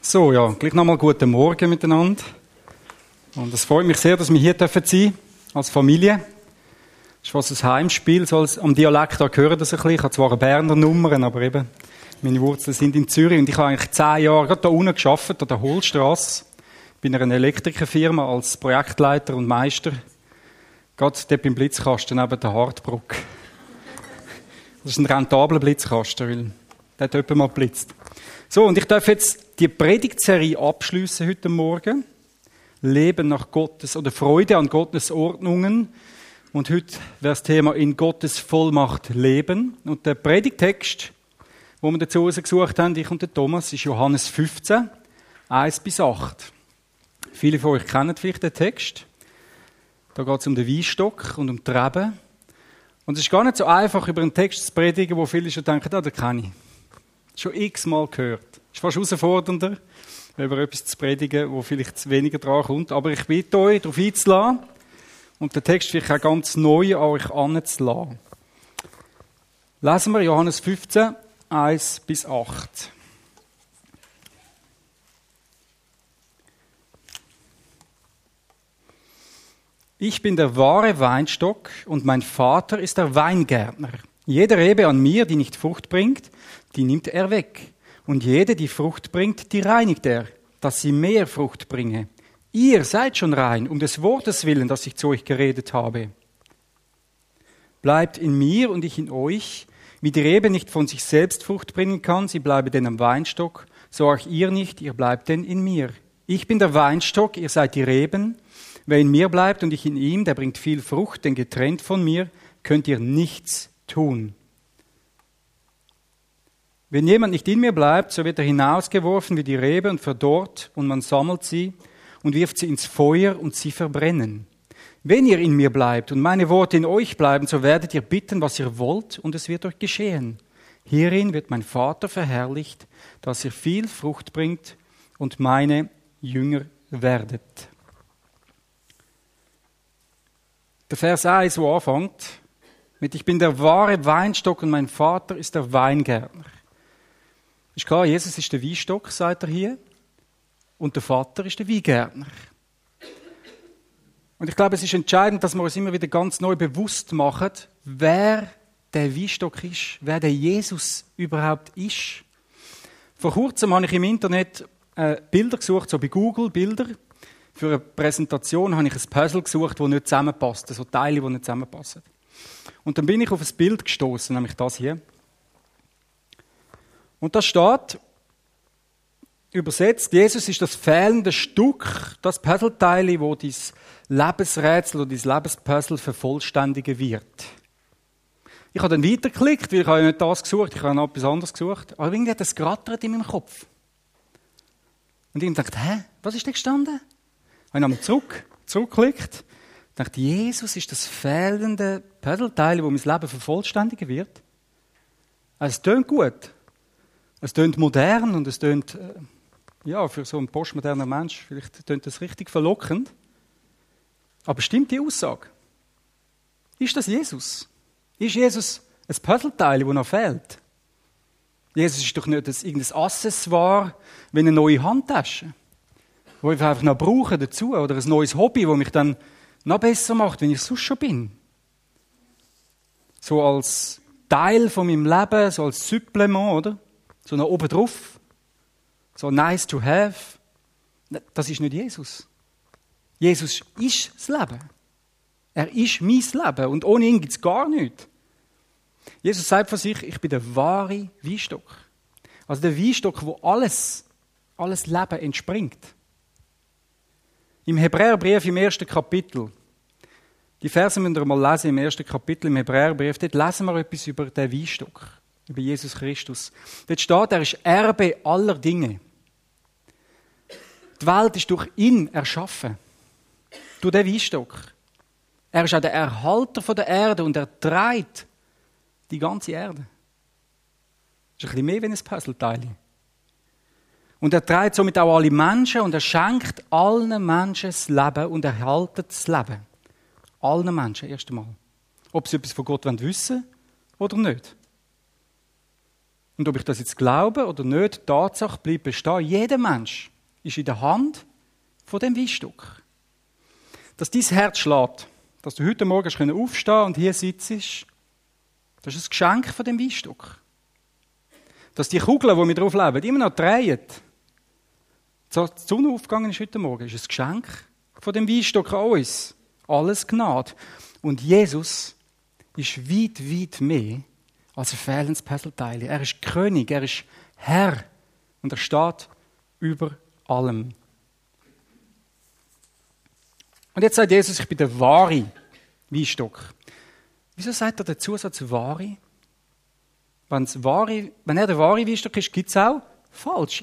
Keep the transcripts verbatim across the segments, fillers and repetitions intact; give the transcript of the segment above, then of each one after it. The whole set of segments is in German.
So, ja, gleich nochmal guten Morgen miteinander. Und es freut mich sehr, dass wir hier sein dürfen, als Familie. Das ist fast ein Heimspiel, so als, am Dialekt da hören das ein bisschen. Ich habe zwar eine Berner Nummer, aber eben, meine Wurzeln sind in Zürich. Und ich habe eigentlich zehn Jahre gerade da unten gearbeitet, an der Hohlstrasse, bei einer Elektrikerfirma als Projektleiter und Meister. Gerade dort beim Blitzkasten neben der Hartbrücke. Das ist ein rentabler Blitzkasten, weil der hat jemand mal geblitzt. So, und ich darf jetzt die Predigtserie abschliessen heute Morgen. Leben nach Gottes, oder Freude an Gottes Ordnungen. Und heute wäre das Thema in Gottes Vollmacht leben. Und der Predigtext, den wir dazu rausgesucht haben, ich und der Thomas, ist Johannes fünfzehn, eins bis acht. Viele von euch kennen vielleicht den Text. Da geht es um den Weinstock und um die Reben. Und es ist gar nicht so einfach, über einen Text zu predigen, wo viele schon denken, ah, den kenne ich. Schon x-mal gehört. Es ist fast herausfordernder, über etwas zu predigen, wo vielleicht weniger dran kommt. Aber ich bitte euch, darauf einzulassen und den Text vielleicht auch ganz neu an euch anzulassen. Lesen wir Johannes fünfzehn, eins bis acht. Ich bin der wahre Weinstock und mein Vater ist der Weingärtner. Jede Rebe an mir, die nicht Frucht bringt, die nimmt er weg. Und jede, die Frucht bringt, die reinigt er, dass sie mehr Frucht bringe. Ihr seid schon rein, um des Wortes willen, das ich zu euch geredet habe. Bleibt in mir und ich in euch. Wie die Rebe nicht von sich selbst Frucht bringen kann, sie bleibe denn am Weinstock, so auch ihr nicht, ihr bleibt denn in mir. Ich bin der Weinstock, ihr seid die Reben. Wer in mir bleibt und ich in ihm, der bringt viel Frucht, denn getrennt von mir könnt ihr nichts tun. Wenn jemand nicht in mir bleibt, so wird er hinausgeworfen wie die Rebe und verdorrt, und man sammelt sie und wirft sie ins Feuer und sie verbrennen. Wenn ihr in mir bleibt und meine Worte in euch bleiben, so werdet ihr bitten, was ihr wollt, und es wird euch geschehen. Hierin wird mein Vater verherrlicht, dass ihr viel Frucht bringt und meine Jünger werdet. Der Vers eins, der anfängt mit Ich bin der wahre Weinstock und mein Vater ist der Weingärtner. Ist klar, Jesus ist der Weinstock, sagt er hier, und der Vater ist der Weingärtner. Und ich glaube, es ist entscheidend, dass wir uns immer wieder ganz neu bewusst machen, wer der Weinstock ist, wer der Jesus überhaupt ist. Vor kurzem habe ich im Internet äh, Bilder gesucht, so bei Google Bilder. Für eine Präsentation habe ich ein Puzzle gesucht, das nicht zusammenpasst, also Teile, die nicht zusammenpassen. Und dann bin ich auf ein Bild gestoßen, nämlich das hier. Und da steht, übersetzt, Jesus ist das fehlende Stück, das Puzzleteil, wo dein Lebensrätsel oder dein Lebenspuzzle vervollständigen wird. Ich habe dann weitergeklickt, weil ich habe nicht das gesucht, ich habe noch etwas anderes gesucht. Aber irgendwie hat es gerattert in meinem Kopf. Und ich dachte, hä, was ist da gestanden? Habe ich nochmal zurück, zurückgeklickt. Ich dachte, Jesus ist das fehlende Puzzleteil, wo mein Leben vervollständigen wird. Also, es tönt gut. Es tönt modern und es tönt, äh, ja, für so einen postmodernen Mensch, vielleicht tönt das richtig verlockend. Aber stimmt die Aussage? Ist das Jesus? Ist Jesus ein Puzzleteil, das noch fehlt? Jesus ist doch nicht ein, irgendein Accessoire wie eine neue Handtasche, die ich einfach noch brauche dazu, oder ein neues Hobby, das mich dann noch besser macht, wenn ich sonst schon bin. So als Teil von meinem Leben, so als Supplement, oder? So noch oben drauf. So nice to have. Das ist nicht Jesus. Jesus ist das Leben. Er ist mein Leben. Und ohne ihn gibt es gar nichts. Jesus sagt von sich, ich bin der wahre Weinstock. Also der Weinstock, wo alles, alles Leben entspringt. Im Hebräerbrief im ersten Kapitel, die Verse müsst ihr mal lesen, im ersten Kapitel im Hebräerbrief, dort lesen wir etwas über den Weinstock. Über Jesus Christus. Dort steht, er ist Erbe aller Dinge. Die Welt ist durch ihn erschaffen. Durch den Weinstock. Er ist auch der Erhalter der Erde und er trägt die ganze Erde. Das ist ein bisschen mehr wie ein Puzzleteil. Und er trägt somit auch alle Menschen und er schenkt allen Menschen das Leben und erhaltet das Leben. Allen Menschen erst einmal. Ob sie etwas von Gott wissen wollen oder nicht. Und ob ich das jetzt glaube oder nicht, die Tatsache bleibt bestehen. Jeder Mensch ist in der Hand von dem Weinstock. Dass dein Herz schlägt, dass du heute Morgen aufstehen kannst und hier sitzt, das ist ein Geschenk von dem Weinstock. Dass die Kugeln, die wir drauf leben, immer noch drehen. Die Sonne aufgegangen ist heute Morgen, ist ein Geschenk von dem Weinstock an uns. Alles Gnade. Und Jesus ist weit, weit mehr als ein fehlendes Puzzleteil. Er ist König, er ist Herr und er steht über allem. Und jetzt sagt Jesus, ich bin der wahre Weinstock. Wieso sagt er den Zusatz wahre? Wenn's wahre, wenn er der wahre Weinstock ist, gibt es auch falsche.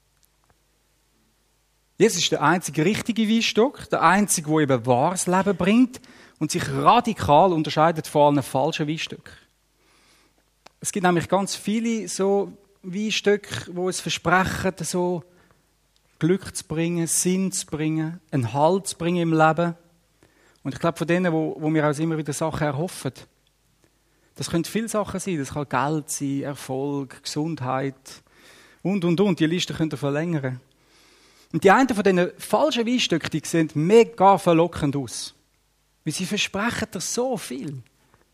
Jesus ist der einzige richtige Weinstock, der einzige, der eben wahres Leben bringt und sich radikal unterscheidet von allen falschen Weinstöcken. Es gibt nämlich ganz viele so Weinstöcke, die es versprechen, so Glück zu bringen, Sinn zu bringen, einen Halt zu bringen im Leben. Und ich glaube, von denen, wo, wo wir uns immer wieder Sachen erhoffen, das können viele Sachen sein. Das kann Geld sein, Erfolg, Gesundheit und, und, und. Die Liste könnt ihr verlängern. Und die einen von diesen falschen Weinstöcken, die sehen mega verlockend aus. Weil sie versprechen dir so viel.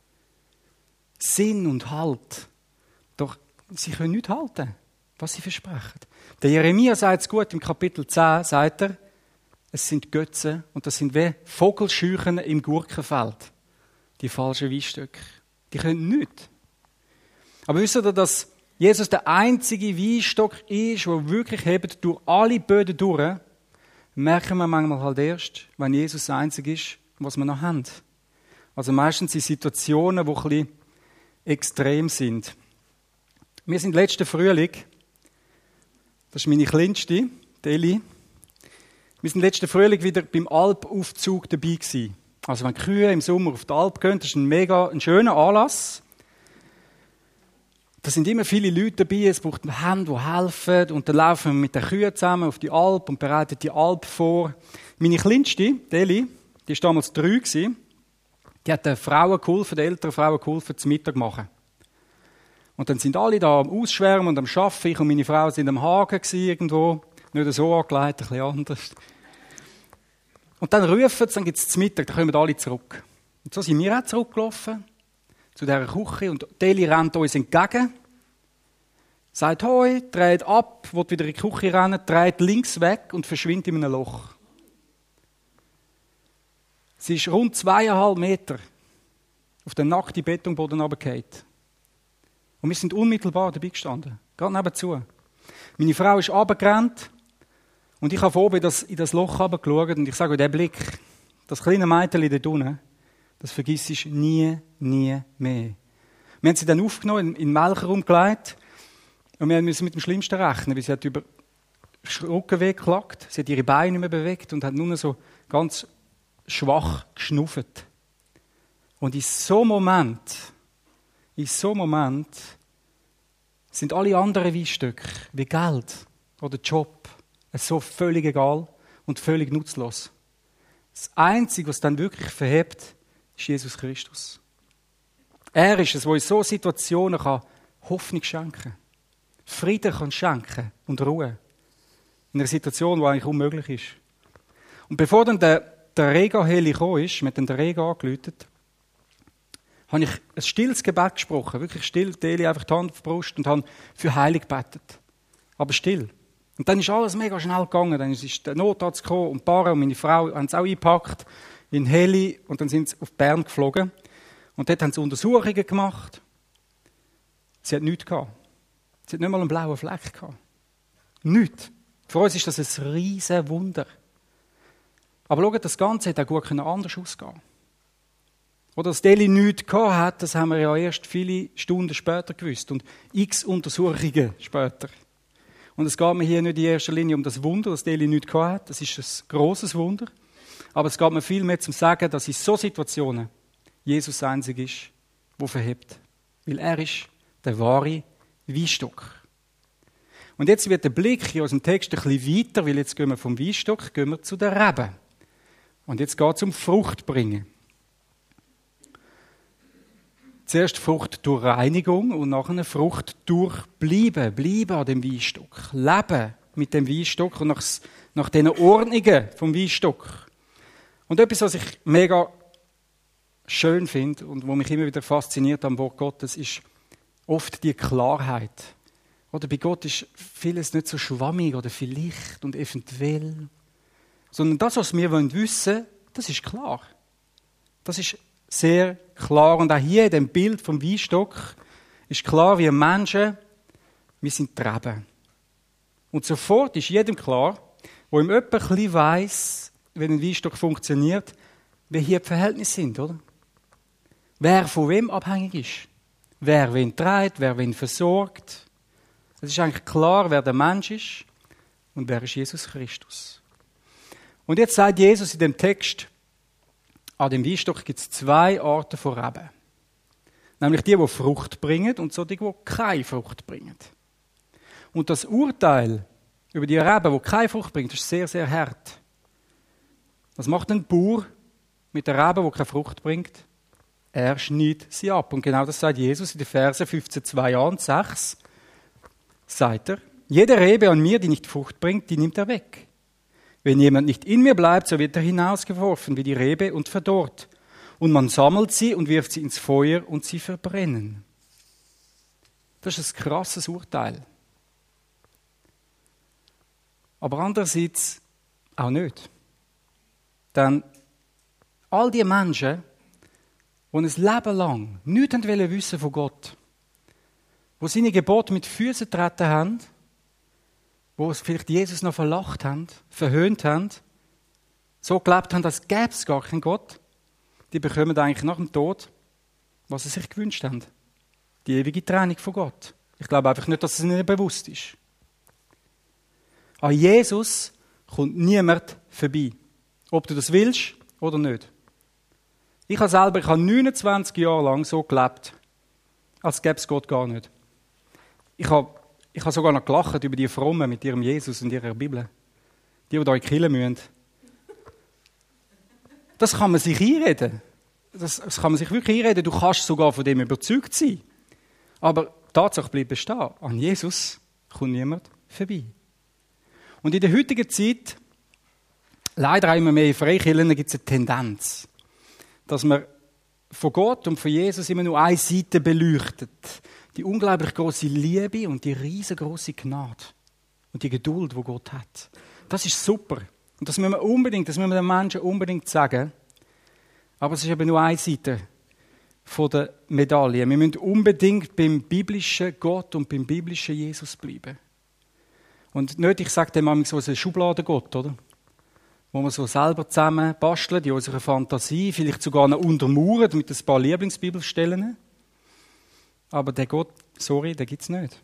Sinn und Halt. Doch sie können nicht halten, was sie versprechen. Der Jeremia sagt es gut, im Kapitel zehn sagt er, es sind Götzen und das sind wie Vogelscheuchen im Gurkenfeld. Die falschen Weinstöcke. Die können nichts. Aber wisst ihr, dass Jesus der einzige Weinstock ist, der wirklich hebt durch alle Böden durch, merken wir manchmal halt erst, wenn Jesus der einzige ist, was wir noch haben. Also meistens in Situationen, die ein bisschen extrem sind. Wir sind letzten Frühling, das ist meine Kleinste, die Eli, wir sind letzten Frühling wieder beim Alpaufzug dabei gewesen. Also wenn die Kühe im Sommer auf die Alp gehen, das ist ein mega ein schöner Anlass. Da sind immer viele Leute dabei, es braucht Hände, die helfen. Und dann laufen wir mit den Kühen zusammen auf die Alp und bereiten die Alp vor. Meine Kleinste, die Eli, die war damals drei gewesen. Die hat den Frauen geholfen, den älteren Frauen geholfen, zum Mittag machen. Und dann sind alle da am Ausschwärmen und am Arbeiten. Ich und meine Frau sind am Haken gewesen, irgendwo. Nicht so angelegt, ein bisschen anders. Und dann rufen sie, dann gibt es zum Mittag, dann kommen alle zurück. Und so sind wir auch zurückgelaufen zu dieser Küche und Deli rennt uns entgegen, sagt «Hoi», dreht ab, will wieder in die Küche rennen, dreht links weg und verschwindet in einem Loch. Sie ist rund zweieinhalb Meter auf den nackten Betonboden runtergefallen. Und wir sind unmittelbar dabei gestanden, gerade nebenzu. Meine Frau ist runtergerannt und ich habe von oben in das, in das Loch runtergeschaut und ich sage, der Blick, das kleine Mädchen dort unten, das vergisst ich nie, nie mehr. Wir haben sie dann aufgenommen, in den Melkerraum gelegt und wir mussten mit dem Schlimmsten rechnen, weil sie hat über Rückenweg geklagt, sie hat ihre Beine nicht mehr bewegt und hat nur so ganz schwach geschnauft. Und in so einem Moment, in so einem Moment sind alle anderen Weinstöcke, wie Geld oder Job, so völlig egal und völlig nutzlos. Das Einzige, was dann wirklich verhebt, ist Jesus Christus. Er ist es, der in solchen Situationen Hoffnung schenken kann, Frieden kann schenken und Ruhe. In einer Situation, die eigentlich unmöglich ist. Und bevor dann der, der Rega-Heli gekommen ist, mit dem Rega angeläutet, habe ich ein stilles Gebet gesprochen, wirklich still, die Eli einfach die Hand auf die Brust und habe für Heilung gebetet. Aber still. Und dann ist alles mega schnell gegangen. Dann ist der Notarzt gekommen und Bara und meine Frau haben es auch eingepackt in Heli und dann sind sie auf Bern geflogen. Und dort haben sie Untersuchungen gemacht. Sie hat nichts gehabt. Sie hat nicht mal einen blauen Fleck gehabt. Nichts. Für uns ist das ein riesen Wunder. Aber schaut, das Ganze hätte auch gut anders ausgehen können. Oder dass Deli nichts gehabt hat, das haben wir ja erst viele Stunden später gewusst. Und x Untersuchungen später. Und es geht mir hier nicht in erster Linie um das Wunder, dass Deli nichts gehabt hat. Das ist ein grosses Wunder. Aber es geht mir viel mehr zum Sagen, dass in solchen Situationen Jesus einzig ist, der verhebt. Weil er ist der wahre Weinstock. Und jetzt wird der Blick in unserem Text ein bisschen weiter, weil jetzt gehen wir vom Weinstock gehen wir zu der Rebe. Und jetzt geht es um Frucht bringen. Zuerst Frucht durch Reinigung und nachher eine Frucht durch Bleiben. Bleiben an dem Weinstock. Leben mit dem Weinstock und nach, nach den Ordnungen vom Weinstock. Und etwas, was ich mega schön finde und wo mich immer wieder fasziniert am Wort Gottes, ist oft die Klarheit. Oder bei Gott ist vieles nicht so schwammig oder vielleicht und eventuell. Sondern das, was wir wissen wollen, das ist klar. Das ist sehr klar. Und auch hier in dem Bild vom Weinstock ist klar, wie Menschen, wir sind die Reben. Und sofort ist jedem klar, wo ihm jemand ein bisschen weiss, wie ein Weinstock funktioniert, wie hier die Verhältnisse sind, oder? Wer von wem abhängig ist. Wer wen trägt, wer wen versorgt. Es ist eigentlich klar, wer der Mensch ist und wer ist Jesus Christus. Und jetzt sagt Jesus in dem Text, an dem Weinstock gibt es zwei Arten von Reben. Nämlich die, die Frucht bringen und so die, die keine Frucht bringen. Und das Urteil über die Reben, die keine Frucht bringen, ist sehr, sehr hart. Was macht ein Bauer mit der Rebe, die keine Frucht bringt? Er schneidet sie ab. Und genau das sagt Jesus in den Versen fünfzehn, zwei und sechs. Sagt er, jede Rebe an mir, die nicht Frucht bringt, die nimmt er weg. Wenn jemand nicht in mir bleibt, so wird er hinausgeworfen wie die Rebe und verdorrt. Und man sammelt sie und wirft sie ins Feuer und sie verbrennen. Das ist ein krasses Urteil. Aber andererseits auch nicht. Denn all die Menschen, die ein Leben lang nichts wissen von Gott, die seine Gebote mit Füßen getreten haben, die vielleicht Jesus noch verlacht haben, verhöhnt haben, so gelebt haben, als gäbe es gar keinen Gott, die bekommen eigentlich nach dem Tod, was sie sich gewünscht haben. Die ewige Trennung von Gott. Ich glaube einfach nicht, dass es ihnen bewusst ist. An Jesus kommt niemand vorbei. Ob du das willst oder nicht. Ich habe selber, ich habe neunundzwanzig Jahre lang so gelebt, als gäbe es Gott gar nicht. Ich habe, ich habe sogar noch gelacht über die Frommen mit ihrem Jesus und ihrer Bibel. Die, die da in die Kirche müssen. Das kann man sich einreden. Das, das kann man sich wirklich einreden. Du kannst sogar von dem überzeugt sein. Aber die Tatsache bleibt bestehen. An Jesus kommt niemand vorbei. Und in der heutigen Zeit, leider immer mehr in Freikirchen, gibt es eine Tendenz, dass man von Gott und von Jesus immer nur eine Seite beleuchtet. Die unglaublich große Liebe und die riesengroße Gnade und die Geduld, die Gott hat. Das ist super. Und das müssen wir unbedingt, das müssen wir den Menschen unbedingt sagen. Aber es ist eben nur eine Seite von der Medaille. Wir müssen unbedingt beim biblischen Gott und beim biblischen Jesus bleiben. Und nicht, ich sage dem manchmal so, eine Schubladengott, oder? Wo wir so selber zusammen basteln, in unserer Fantasie, vielleicht sogar noch untermauern mit ein paar Lieblingsbibelstellen. Aber der Gott, sorry, den gibt es nicht.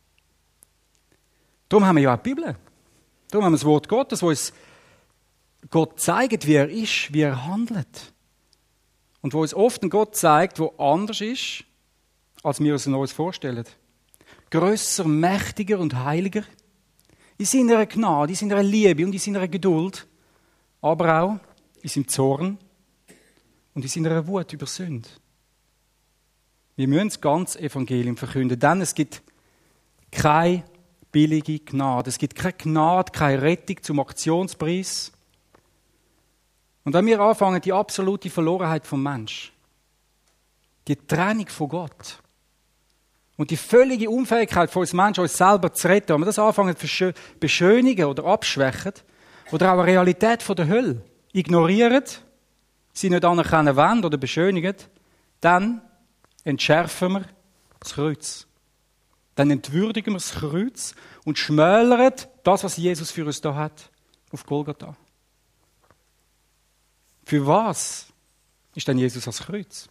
Darum haben wir ja auch die Bibel. Darum haben wir das Wort Gottes, wo uns Gott zeigt, wie er ist, wie er handelt. Und wo uns oft ein Gott zeigt, der anders ist, als wir uns uns vorstellen. Grösser, mächtiger und heiliger. In seiner Gnade, in seiner Liebe und in seiner Geduld. Aber auch in seinem Zorn und in seiner Wut über Sünde. Wir müssen das ganze Evangelium verkünden, denn es gibt keine billige Gnade. Es gibt keine Gnade, keine Rettung zum Aktionspreis. Und wenn wir anfangen, die absolute Verlorenheit vom Mensch, die Trennung von Gott und die völlige Unfähigkeit von uns Menschen, uns selber zu retten, wenn wir das anfangen zu beschönigen oder abschwächen, oder auch eine Realität von der Hölle ignorieren, sie nicht anerkennen wollen oder beschönigen, dann entschärfen wir das Kreuz. Dann entwürdigen wir das Kreuz und schmälern das, was Jesus für uns da hat, auf Golgatha. Für was ist denn Jesus als Kreuz?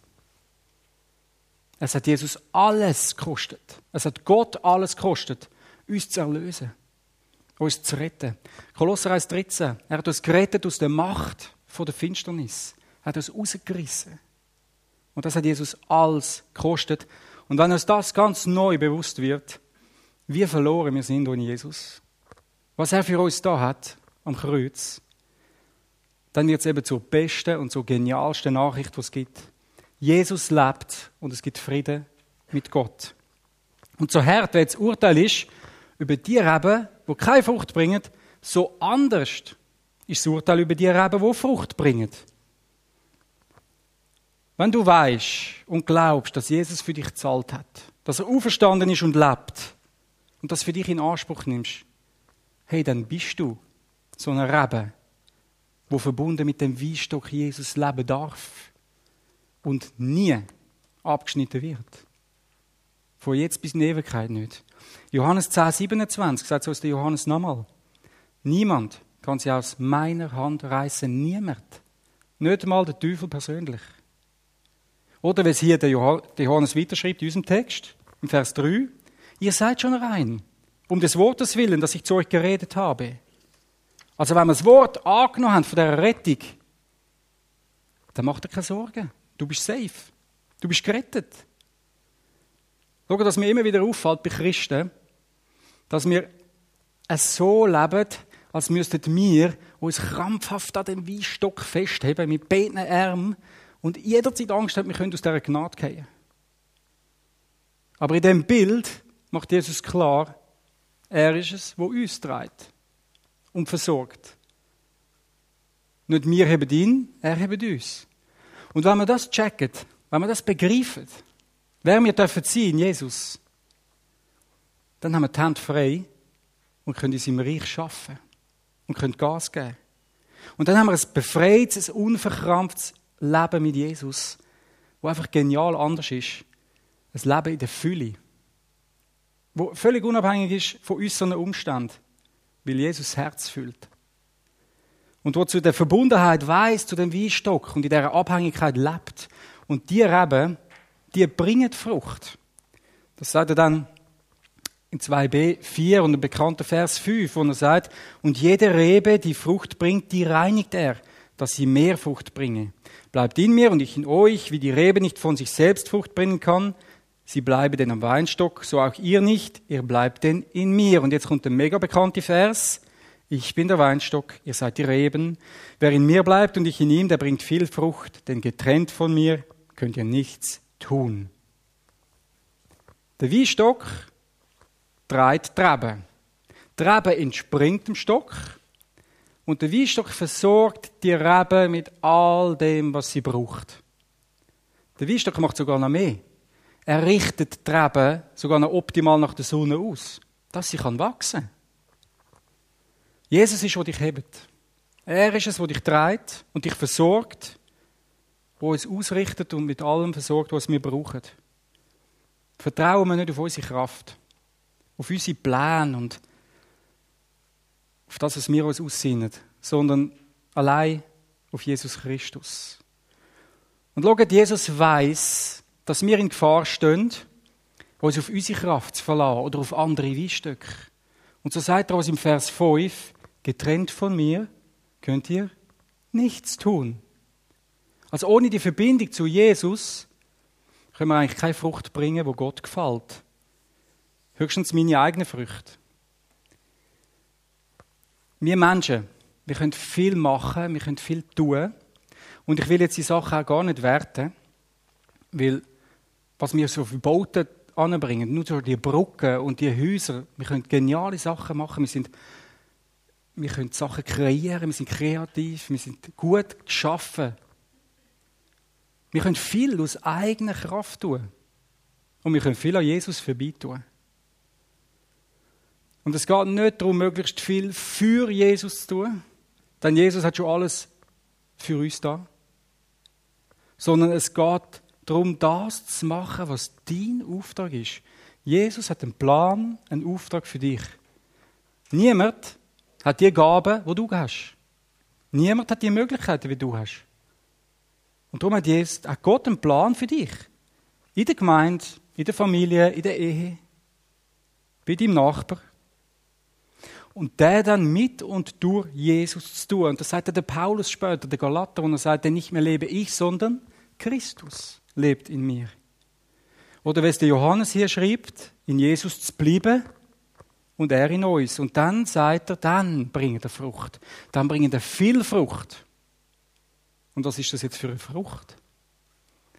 Es hat Jesus alles gekostet. Es hat Gott alles gekostet, uns zu erlösen, uns zu retten. Kolosser eins dreizehn. Er hat uns gerettet aus der Macht von der Finsternis. Er hat uns rausgerissen. Und das hat Jesus alles gekostet. Und wenn uns das ganz neu bewusst wird, wie verloren wir sind ohne Jesus, was er für uns da hat, am Kreuz, dann wird es eben zur besten und zur genialsten Nachricht, die es gibt. Jesus lebt und es gibt Frieden mit Gott. Und so hart, wenn das Urteil ist, über die Reben, die keine Frucht bringen, so anders ist das Urteil über die Reben, die Frucht bringen. Wenn du weißt und glaubst, dass Jesus für dich gezahlt hat, dass er auferstanden ist und lebt und das für dich in Anspruch nimmst, hey, dann bist du so eine Rebe, wo verbunden mit dem Weinstock Jesus leben darf und nie abgeschnitten wird. Von jetzt bis in die Ewigkeit nicht. Johannes zehn, siebenundzwanzig sagt es uns der Johannes nochmal. Niemand kann sie aus meiner Hand reißen, niemand. Nicht einmal der Teufel persönlich. Oder wie es hier der Johannes weiterschreibt in unserem Text, im Vers drei. Ihr seid schon rein, um des Wortes willen, das ich zu euch geredet habe. Also wenn wir das Wort angenommen haben von dieser Rettung, dann macht ihr keine Sorgen. Du bist safe. Du bist gerettet. Schau, dass mir immer wieder auffällt bei Christen, dass wir es so leben, als müssten wir uns krampfhaft an dem Weinstock festheben, mit beiden Armen, und jederzeit Angst haben, wir können aus dieser Gnade fallen. Aber in diesem Bild macht Jesus klar, er ist es, der uns trägt und versorgt. Nicht wir haben ihn, er hat uns. Und wenn wir das checken, wenn wir das begreifen, wer wir dürfen sein in Jesus, dann haben wir die Hände frei und können in seinem Reich arbeiten und können Gas geben. Und dann haben wir ein befreites, ein unverkrampftes Leben mit Jesus, das einfach genial anders ist. Ein Leben in der Fülle, das völlig unabhängig ist von äußeren Umständen, weil Jesus das Herz füllt. Und wo zu der Verbundenheit weiss, zu dem Weinstock und in dieser Abhängigkeit lebt. Und die Reben, die bringen Frucht. Das sagt er dann in zwei b vier und im bekannten Vers fünf, wo er sagt, und jede Rebe, die Frucht bringt, die reinigt er, dass sie mehr Frucht bringe. Bleibt in mir und ich in euch, wie die Rebe nicht von sich selbst Frucht bringen kann. Sie bleibe denn am Weinstock, so auch ihr nicht, ihr bleibt denn in mir. Und jetzt kommt der mega bekannte Vers. Ich bin der Weinstock, ihr seid die Reben. Wer in mir bleibt und ich in ihm, der bringt viel Frucht, denn getrennt von mir könnt ihr nichts tun. Der Weinstock trägt die Rebe. Die Rebe entspringt dem Stock und der Weinstock versorgt die Rebe mit all dem, was sie braucht. Der Weinstock macht sogar noch mehr. Er richtet die Rebe sogar noch optimal nach der Sonne aus, dass sie wachsen kann. Jesus ist, der dich hebt. Er ist es, der dich trägt und dich versorgt, der uns ausrichtet und mit allem versorgt, was wir brauchen. Vertrauen wir nicht auf unsere Kraft, auf unsere Pläne und auf das, was wir uns aussinnen, sondern allein auf Jesus Christus. Und schaut, Jesus weiss, dass wir in Gefahr stehen, uns auf unsere Kraft zu verlassen oder auf andere Weinstöcke. Und so sagt er uns im Vers fünf, getrennt von mir könnt ihr nichts tun. Also ohne die Verbindung zu Jesus können wir eigentlich keine Frucht bringen, wo Gott gefällt. Höchstens meine eigenen Früchte. Wir Menschen, wir können viel machen, wir können viel tun. Und ich will jetzt die Sachen auch gar nicht werten, weil was wir so für Bauten anbringen, nur so die Brücken und die Häuser, wir können geniale Sachen machen, wir, sind, wir können Sachen kreieren, wir sind kreativ, wir sind gut geschaffen. Wir können viel aus eigener Kraft tun. Und wir können viel an Jesus vorbeitun. Und es geht nicht darum, möglichst viel für Jesus zu tun, denn Jesus hat schon alles für uns da. Sondern es geht darum, das zu machen, was dein Auftrag ist. Jesus hat einen Plan, einen Auftrag für dich. Niemand hat die Gaben, die du hast. Niemand hat die Möglichkeiten, wie du hast. Und darum hat, Jesus, hat Gott einen Plan für dich. In der Gemeinde, in der Familie, in der Ehe, bei deinem Nachbar. Und der dann mit und durch Jesus zu tun. Und das sagt der Paulus später, der Galater, wo er sagt, denn nicht mehr lebe ich, sondern Christus lebt in mir. Oder wie es der Johannes hier schreibt, in Jesus zu bleiben und er in uns. Und dann sagt er, dann bringt er Frucht. Dann bringt er viel Frucht. Und was ist das jetzt für eine Frucht?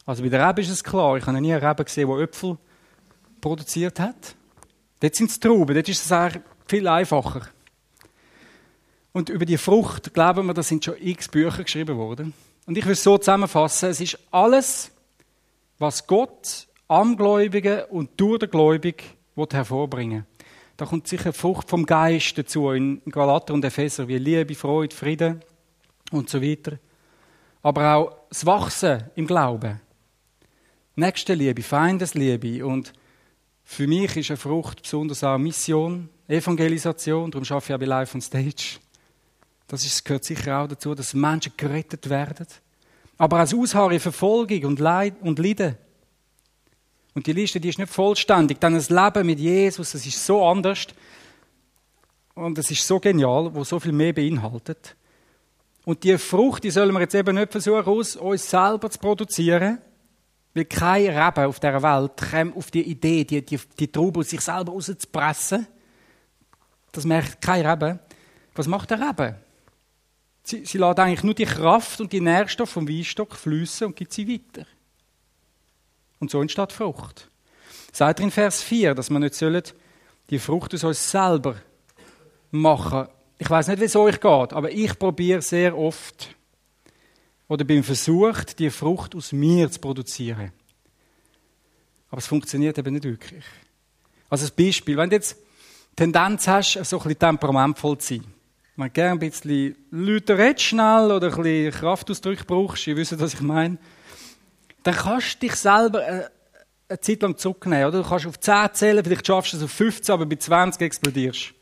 Also bei der Rebe ist es klar, ich habe noch nie eine Rebe gesehen, die Äpfel produziert hat. Dort sind es Trauben, dort ist es eigentlich viel einfacher. Und über die Frucht, glauben wir, da sind schon x Bücher geschrieben worden. Und ich will es so zusammenfassen, es ist alles, was Gott am Gläubigen und durch den Gläubigen hervorbringen will. Da kommt sicher Frucht vom Geist dazu, in Galater und Epheser, wie Liebe, Freude, Frieden und so weiter. Aber auch das Wachsen im Glauben. Nächstenliebe, Feindesliebe. Und für mich ist eine Frucht besonders auch Mission, Evangelisation. Darum arbeite ich auch bei Live on Stage. Das ist, gehört sicher auch dazu, dass Menschen gerettet werden. Aber auch das Ausharren in Verfolgung und Leid und Leiden. Und die Liste, die ist nicht vollständig. Dann das Leben mit Jesus, das ist so anders. Und es ist so genial, wo so viel mehr beinhaltet. Und die Frucht, die sollen wir jetzt eben nicht versuchen, aus uns selber zu produzieren. Weil kein Rebe auf dieser Welt kommt auf die Idee, die, die, die Traube aus sich selber rauszupressen. Das merkt kein Rebe. Was macht der Rebe? Sie, sie lässt eigentlich nur die Kraft und die Nährstoffe vom Weinstock fließen und gibt sie weiter. Und so entsteht Frucht. Sagt er in Vers vier, dass wir nicht sollen die Frucht aus uns selber machen. Ich weiß nicht, wie es euch geht, aber ich probiere sehr oft oder bin versucht, die Frucht aus mir zu produzieren. Aber es funktioniert eben nicht wirklich. Also ein Beispiel, wenn du jetzt Tendenz hast, so ein bisschen temperamentvoll zu sein, wenn du gerne ein bisschen lauter redest schnell oder ein bisschen Kraftausdrücke brauchst, ihr wisst, was ich meine, dann kannst du dich selber eine, eine Zeit lang zurücknehmen. Oder? Du kannst auf zehn zählen, vielleicht schaffst du es auf fünfzehn, aber bei zwanzig explodierst.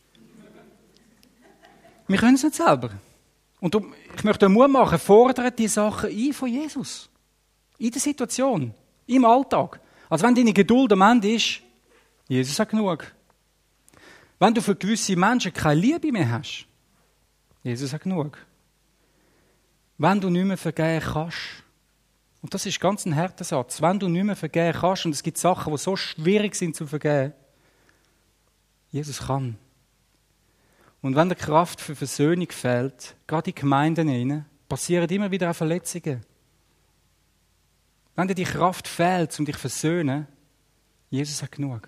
Wir können es nicht selber. Und ich möchte dir Mut machen, fordert die Sachen ein von Jesus. In der Situation, im Alltag. Also wenn deine Geduld am Ende ist, Jesus hat genug. Wenn du für gewisse Menschen keine Liebe mehr hast, Jesus hat genug. Wenn du nicht mehr vergeben kannst, und das ist ganz ein harter Satz, wenn du nicht mehr vergeben kannst, und es gibt Sachen, die so schwierig sind zu vergeben, Jesus kann. Und wenn der Kraft für Versöhnung fehlt, gerade in Gemeinden hinein, passieren immer wieder auch Verletzungen. Wenn dir die Kraft fehlt, um dich zu versöhnen, Jesus hat genug.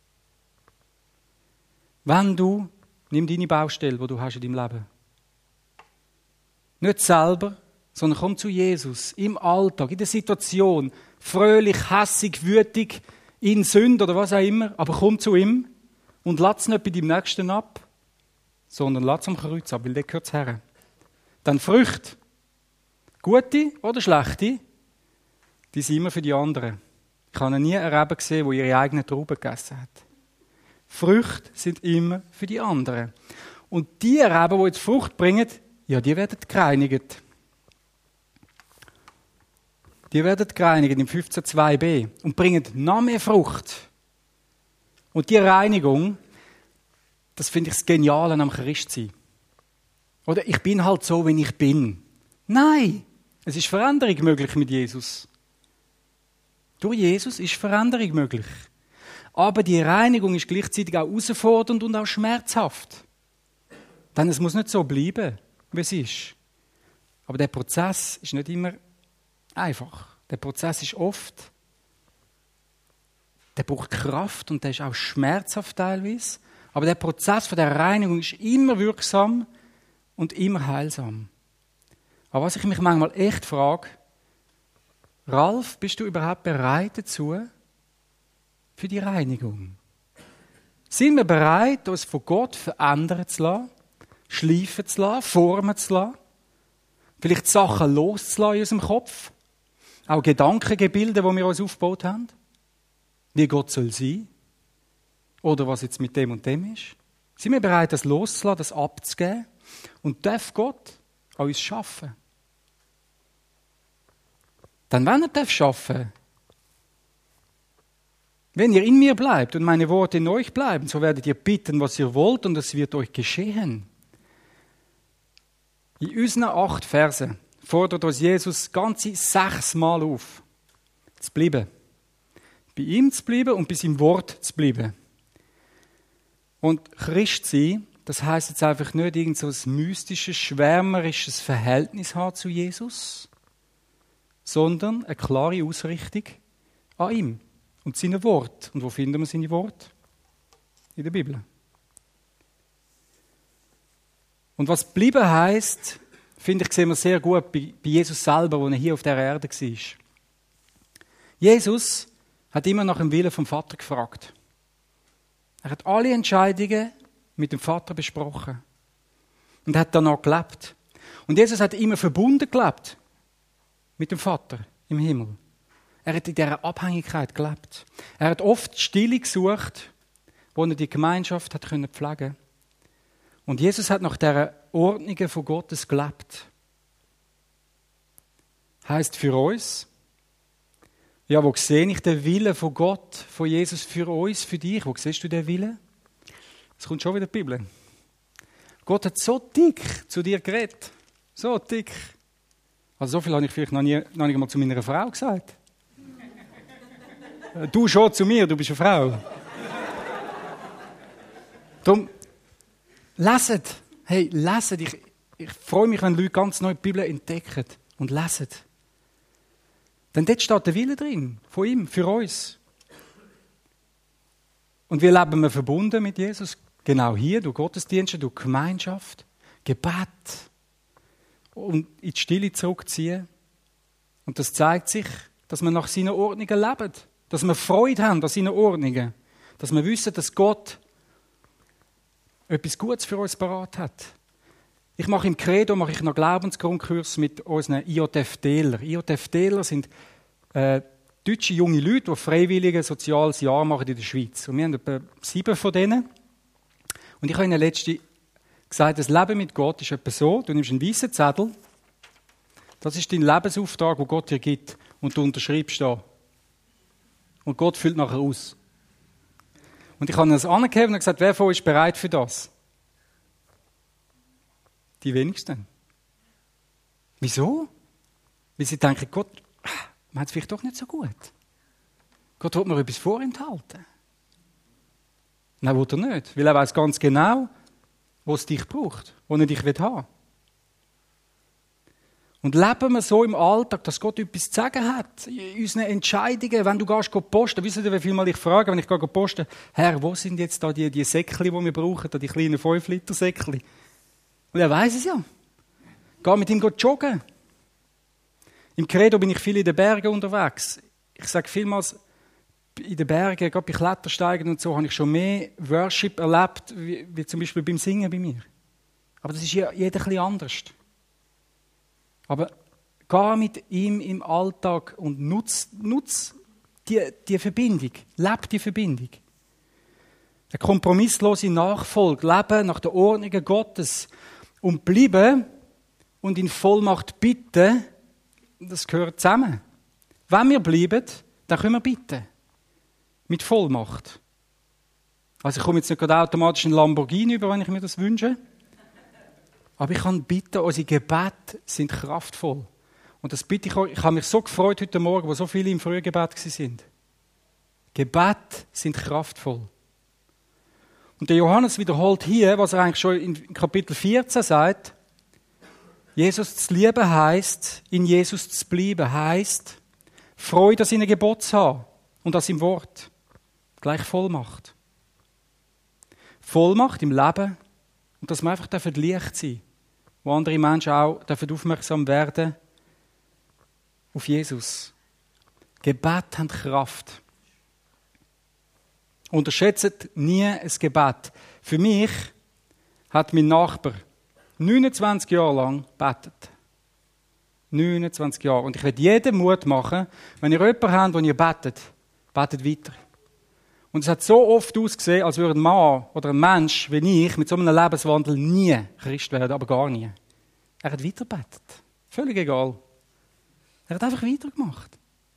Wenn du, nimm deine Baustelle, die du hast in deinem Leben. Nicht selber, sondern komm zu Jesus, im Alltag, in der Situation, fröhlich, hässig, wütig, in Sünde oder was auch immer, aber komm zu ihm und lass es nicht bei deinem Nächsten ab, sondern lass es am Kreuz ab, weil der gehört her. Dann Früchte, gute oder schlechte, die sind immer für die anderen. Ich habe noch nie eine Rebe gesehen, die ihre eigenen Trauben gegessen hat. Früchte sind immer für die anderen. Und die Reben, die jetzt Frucht bringen, ja, die werden gereinigt. Die werden gereinigt im fünfzehn zwei b und bringen noch mehr Frucht. Und die Reinigung, das finde ich das Geniale am Christsein. Oder ich bin halt so, wie ich bin. Nein, es ist Veränderung möglich mit Jesus. Durch Jesus ist Veränderung möglich. Aber die Reinigung ist gleichzeitig auch herausfordernd und auch schmerzhaft. Denn es muss nicht so bleiben, wie es ist. Aber der Prozess ist nicht immer einfach. Der Prozess ist oft, der braucht Kraft und der ist auch schmerzhaft teilweise. Aber der Prozess von der Reinigung ist immer wirksam und immer heilsam. Aber was ich mich manchmal echt frage, Ralf, bist du überhaupt bereit dazu, für die Reinigung? Sind wir bereit, uns von Gott verändern zu lassen, schleifen zu lassen, formen zu lassen, vielleicht Sachen loszulassen in unserem Kopf, auch Gedankengebilde, die wir uns aufgebaut haben, wie Gott soll sein oder was jetzt mit dem und dem ist? Sind wir bereit, das loszulassen, das abzugeben und darf Gott an uns schaffen? Dann, wenn er darf schaffen, wenn ihr in mir bleibt und meine Worte in euch bleiben, so werdet ihr bitten, was ihr wollt, und es wird euch geschehen. In unseren acht Versen fordert uns Jesus ganze sechsmal auf, zu bleiben. Bei ihm zu bleiben und bei seinem Wort zu bleiben. Und Christ sein, das heisst jetzt einfach nicht irgend so ein mystisches, schwärmerisches Verhältnis haben zu Jesus, sondern eine klare Ausrichtung an ihm und seine Worte. Und wo finden wir seine Worte? In der Bibel. Und was bleiben heisst, finde ich, sehen wir sehr gut bei Jesus selber, als er hier auf der Erde war. Jesus hat immer nach dem Willen vom Vater gefragt. Er hat alle Entscheidungen mit dem Vater besprochen und hat danach gelebt. Und Jesus hat immer verbunden gelebt mit dem Vater im Himmel. Er hat in dieser Abhängigkeit gelebt. Er hat oft Stille gesucht, wo er die Gemeinschaft hat pflegen konnte. Und Jesus hat nach dieser Ordnung von Gottes gelebt. Heißt für uns, ja, wo sehe ich den Willen von Gott, von Jesus für uns, für dich? Wo siehst du den Willen? Es kommt schon wieder die Bibel. Gott hat so dick zu dir geredet. So dick. Also so viel habe ich vielleicht noch, nie, noch nicht mal zu meiner Frau gesagt. Du schon zu mir, du bist eine Frau. Darum, leset. Hey, leset. Ich, ich freue mich, wenn Leute ganz neu die Bibel entdecken und lesen. Denn dort steht der Wille drin, von ihm, für uns. Und wir leben wir verbunden mit Jesus, genau hier, durch Gottesdienste, durch Gemeinschaft, Gebet und in die Stille zurückziehen. Und das zeigt sich, dass wir nach seinen Ordnungen leben, dass wir Freude haben an seinen Ordnungen, dass wir wissen, dass Gott etwas Gutes für uns parat hat. Ich mache im Credo mache ich noch Glaubensgrundkurs mit unseren I J F-Deler. I J F-Deler sind äh, deutsche junge Leute, die freiwillig ein soziales Jahr machen in der Schweiz. Und wir haben etwa sieben von denen. Und ich habe ihnen letztens gesagt, das Leben mit Gott ist etwa so, du nimmst einen weißen Zettel, das ist dein Lebensauftrag, den Gott dir gibt, und du unterschreibst da. Und Gott füllt nachher aus. Und ich habe ihnen das angegeben und gesagt, wer von euch ist bereit für das? Die wenigsten. Wieso? Weil sie denken, Gott meint es vielleicht doch nicht so gut. Gott will mir etwas vorenthalten. Nein, will er nicht. Weil er weiß ganz genau, wo es dich braucht, wo er dich haben will. Und leben wir so im Alltag, dass Gott etwas zu sagen hat, in unseren Entscheidungen, wenn du gehst posten, wisst ihr, wie viel Mal ich frage, wenn ich gehe posten, Herr, wo sind jetzt da die, die Säckchen, die wir brauchen, da die kleinen fünf Liter Säckchen? Und er weiss es ja. Geh mit ihm joggen. Im Credo bin ich viel in den Bergen unterwegs. Ich sage vielmals, in den Bergen, gerade bei Klettersteigen und so, habe ich schon mehr Worship erlebt, wie, wie zum Beispiel beim Singen bei mir. Aber das ist jeder ein bisschen anders. Aber geh mit ihm im Alltag und nutz, nutz die, die Verbindung. Leb die Verbindung. Der kompromisslose Nachfolge, leben nach der Ordnung Gottes und bleiben und in Vollmacht bitten, das gehört zusammen. Wenn wir bleiben, dann können wir bitten. Mit Vollmacht. Also ich komme jetzt nicht gerade automatisch in Lamborghini über, wenn ich mir das wünsche. Aber ich kann bitten, unsere Gebete sind kraftvoll. Und das bitte ich euch. Ich habe mich so gefreut heute Morgen, wo so viele im Frühgebet sind. Gebete sind kraftvoll. Und der Johannes wiederholt hier, was er eigentlich schon in Kapitel vierzehn sagt. Jesus zu lieben heisst, in Jesus zu bleiben heisst, Freude an seinen Geboten zu haben und an seinem Wort. Gleich Vollmacht. Vollmacht im Leben und dass wir einfach Licht sein dürfen, wo andere Menschen auch aufmerksam werden auf Jesus. Gebet hat Kraft. Unterschätzt nie ein Gebet. Für mich hat mein Nachbar neunundzwanzig Jahre lang gebetet. neunundzwanzig Jahre. Und ich werde jedem Mut machen, wenn ihr jemanden habt, den ihr betet, betet weiter. Und es hat so oft ausgesehen, als würde ein Mann oder ein Mensch wie ich mit so einem Lebenswandel nie Christ werden, aber gar nie. Er hat weitergebetet. Völlig egal. Er hat einfach weitergemacht.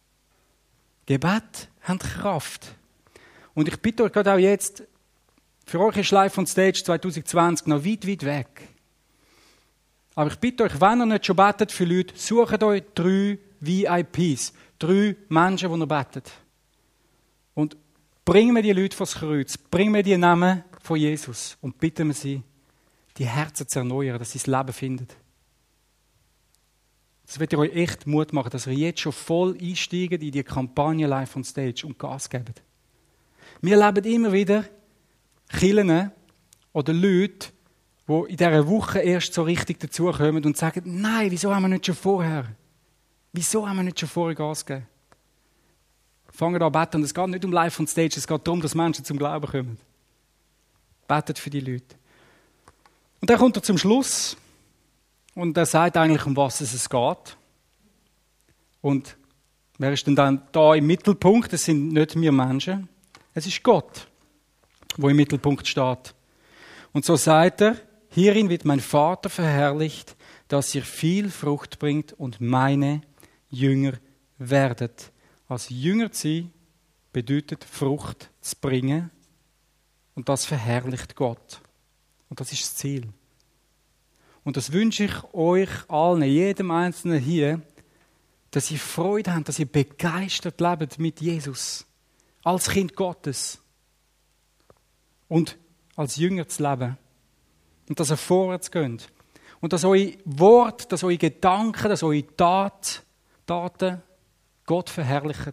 Gebet hat Kraft. Und ich bitte euch gerade auch jetzt, für euch ist Live on Stage zwanzig zwanzig noch weit, weit weg. Aber ich bitte euch, wenn ihr nicht schon betet für Leute, sucht euch drei V I Ps. Drei Menschen, die ihr betet. Und bringen wir die Leute vors Kreuz. Bringen wir die Namen von Jesus. Und bitten wir sie, die Herzen zu erneuern, dass sie das Leben finden. Das wird euch echt Mut machen, dass ihr jetzt schon voll einsteigt in die Kampagne Live on Stage und Gas gebt. Wir leben immer wieder Kirchen oder Leute, die in dieser Woche erst so richtig dazukommen und sagen, nein, wieso haben wir nicht schon vorher? Wieso haben wir nicht schon vorher Gas gegeben? Fangen an zu beten. Und es geht nicht um Live on Stage, es geht darum, dass Menschen zum Glauben kommen. Betet für die Leute. Und dann kommt er zum Schluss und er sagt eigentlich, um was es geht. Und wer ist denn dann da im Mittelpunkt? Das sind nicht wir Menschen, es ist Gott, der im Mittelpunkt steht. Und so sagt er, hierin wird mein Vater verherrlicht, dass ihr viel Frucht bringt und meine Jünger werdet. Als Jünger zu sein, bedeutet Frucht zu bringen und das verherrlicht Gott. Und das ist das Ziel. Und das wünsche ich euch allen, jedem Einzelnen hier, dass ihr Freude habt, dass ihr begeistert lebt mit Jesus. Als Kind Gottes. Und als Jünger zu leben. Und dass ihr vorwärts geht. Und dass eure Worte, dass eure Gedanken, dass eure Tat, Taten Gott verherrlichen.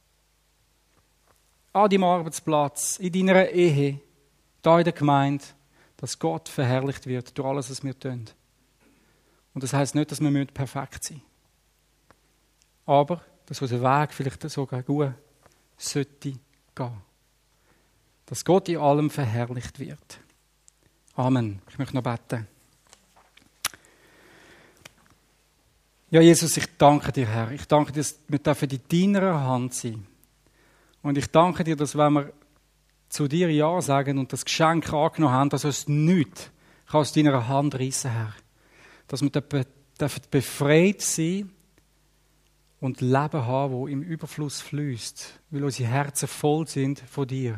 An deinem Arbeitsplatz, in deiner Ehe, da in der Gemeinde, dass Gott verherrlicht wird durch alles, was wir tun. Und das heisst nicht, dass wir perfekt sein müssen. Aber, dass unser Weg vielleicht sogar gut sollte gehen. Dass Gott in allem verherrlicht wird. Amen. Ich möchte noch beten. Ja, Jesus, ich danke dir, Herr. Ich danke dir, dass wir dürfen in deiner Hand sein. Und ich danke dir, dass wenn wir zu dir Ja sagen und das Geschenk angenommen haben, dass uns nichts aus deiner Hand reissen, Herr. Dass wir dürfen befreit sein und Leben haben, das im Überfluss fließt, weil unsere Herzen voll sind von dir.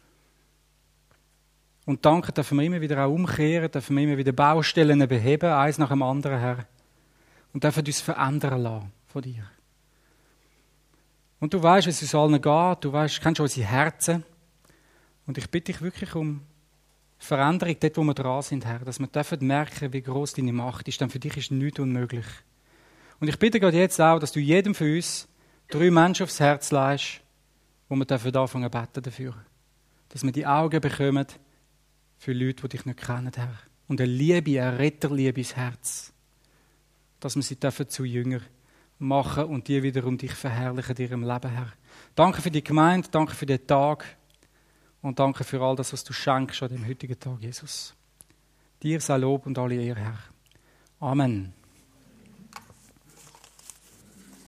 Und danke, dürfen wir immer wieder auch umkehren, dürfen wir immer wieder Baustellen beheben, eins nach dem anderen, Herr. Und dürfen uns verändern lassen von dir. Und du weißt, wie es uns allen geht, du weißt, kennst unsere Herzen. Und ich bitte dich wirklich um Veränderung dort, wo wir dran sind, Herr, dass wir dürfen merken, wie gross deine Macht ist, denn für dich ist nichts unmöglich. Und ich bitte gerade jetzt auch, dass du jedem von uns drei Menschen aufs Herz legst, wo wir dürfen anfangen zu beten dafür. Dass wir die Augen bekommen für Leute, die dich nicht kennen, Herr. Und eine Liebe, eine Retterliebe ins Herz. Dass wir sie dürfen zu Jünger machen und die wiederum dich verherrlichen in ihrem Leben, Herr. Danke für die Gemeinde, danke für den Tag und danke für all das, was du schenkst an dem heutigen Tag, Jesus. Dir sei Lob und alle Ehre, Herr. Amen.